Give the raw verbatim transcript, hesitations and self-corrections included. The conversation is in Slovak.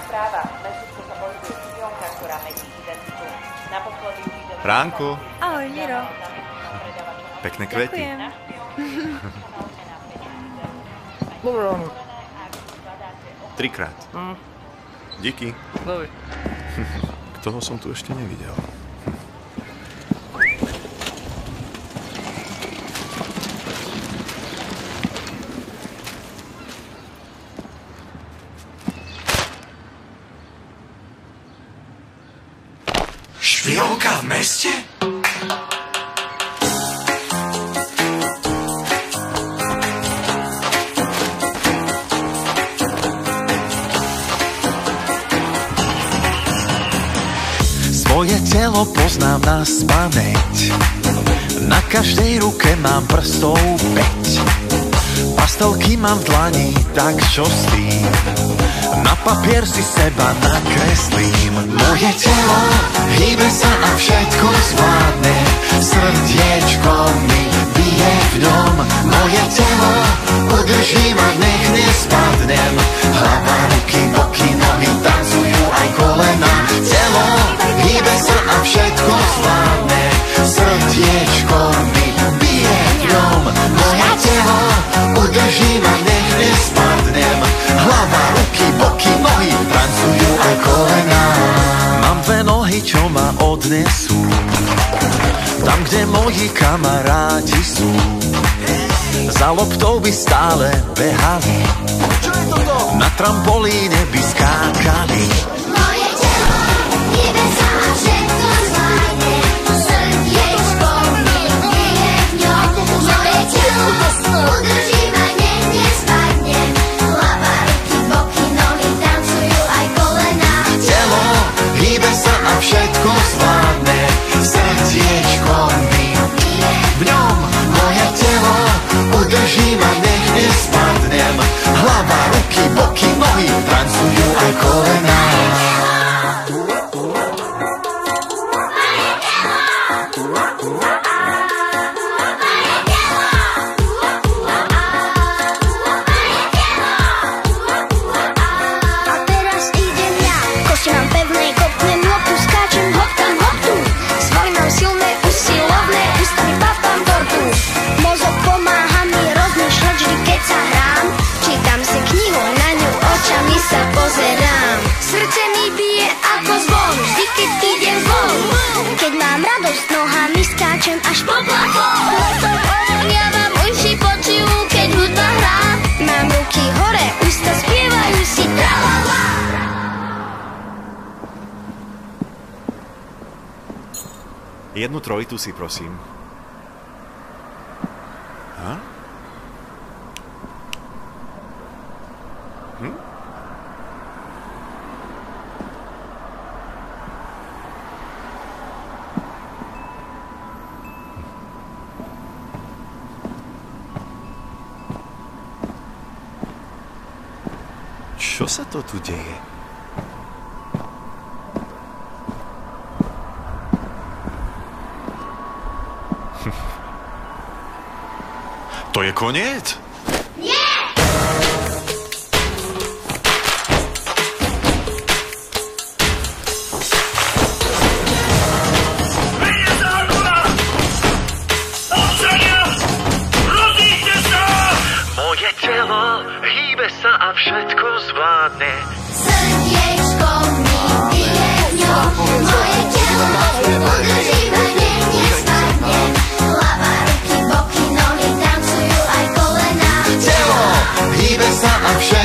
Ránko. Ahoj, Miro. Pekné kvety. Ďakujem. Dobré ráno. Trikrát. Mm. Díky. Dobre. Toho som tu ešte nevidel. Špionka v meste? Svoje telo poznám na spameť, na každej ruke mám prstov päť. Pastelky mám v dlani, tak čo s tým? Na papier si seba nakreslím. Moje telo hýbe sa a všetko zvládne, srdiečko mi bije v ňom. Moje telo udržím a nech nespadnem, hlava, ruky, boky, nohy tancujú aj kolena. Telo hýbe sa a všetko zvládne, srdiečko mi bije v ňom. Moje telo udržím a nech nespadnem, hlava, ruky, boky, nohy tancujú aj kolena. Mám dve nohy, čo ma odnesú tam, kde moji kamaráti sú. Za loptou by stále behali, na trampolíne by skákali. Moje telo hýbe sa a všetko zvládne, srdiečko mi bije v ňom. Moje telo udržím a nech nespadnem, hlava, ruky, boky, nohy tancujú aj kolena. Telo hýbe sa a všetko zvládne, srdiečko mi bije v ňom. Moje telo udržím a nech nespadnem, hlava, ruky, boky, nohy tancujú aj kolena. A teraz idem ja, kosti mám pevné, kopnem lopu, skáčem hop tam hop tu. Svaly mám silné, usilovné, ústami papám tortu. Mozog pomáha mi rozmýšľať vždy, keď sa hrám. Čítam si knihu, na ňu očami sa pozerám. Srdce mi bije ako zvon, vždy keď idem von. Keď mám radosť, nohami skáčem až po plafón. Ja mám uši počujú, keď hudba hrá. Mám ruky hore, ústa spievajú si tralala. Jednu trojitu si, prosím. Ha? Hm? Čo sa to tu deje? To je koniec? Moje telo hýbe sa a všetko zvládne. Srdiečko mi bije v ňom. Moje telo udržím a nech nespadnem, hlava, ruky, boky, nohy tancujú aj kolena. Telo hýbe sa a všetko